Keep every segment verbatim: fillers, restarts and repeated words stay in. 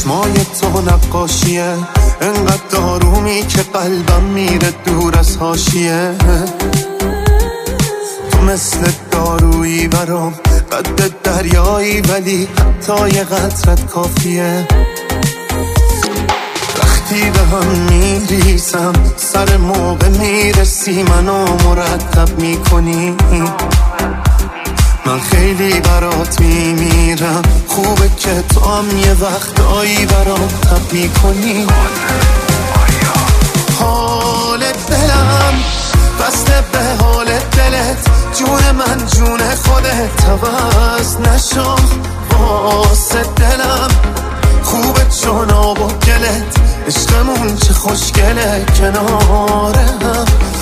چشمای تو نقاشیه، انقدر آرومی که قلبم میره دور از حاشیه. تو مثل دارویی برام، قد دریایی ولی حتی یه قطرت کافیه. وقتی به هم میریسم سر موقع میرسی، منو مرتب میکنی. من خیلی برات میمیرم، خوبه که تو هم یه وقتایی برام تب میکنی. حال دلم بسته به حال دلت، جون من جون خودت، عوض نشو واسه دلم. خوبه چون آب و گلت، عشقمون چه خوشگله کنار هم.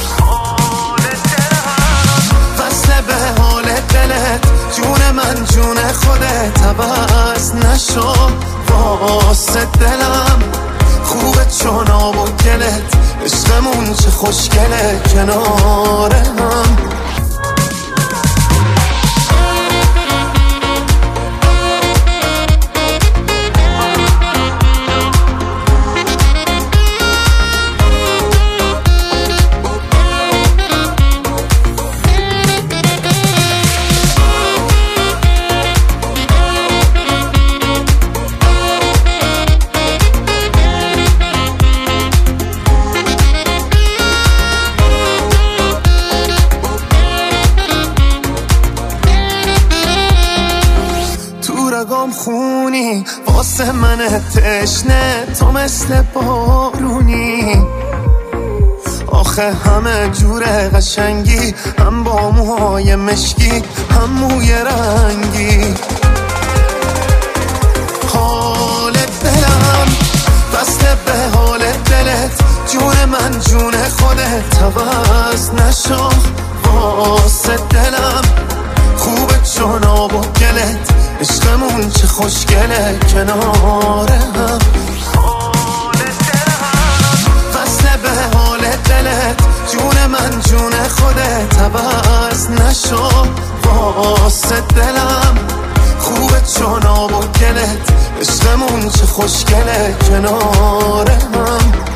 وصله به حال دلت، جون من جون خودت، عوض نشو واسه دلم. خوبه چون آب و گلت، عشقمون چه خوشگله کنار هم. رگام خونی واسه من تشنه، تو مثل بارونی. آخه همه جور قشنگی، هم با موهای مشکی هم موی رنگی. حال دلم بسته به حال دلت، جون من جون خودت، عوض نشو واسه دلم. خوبه چون آب و گلت، عشقمون چه خوشگله کنار هم. وصله به حال دلت، جون من جون خودت، عوض نشو واسه دلم. خوبه چون آب و گلت، عشقمون چه خوشگله کنار هم.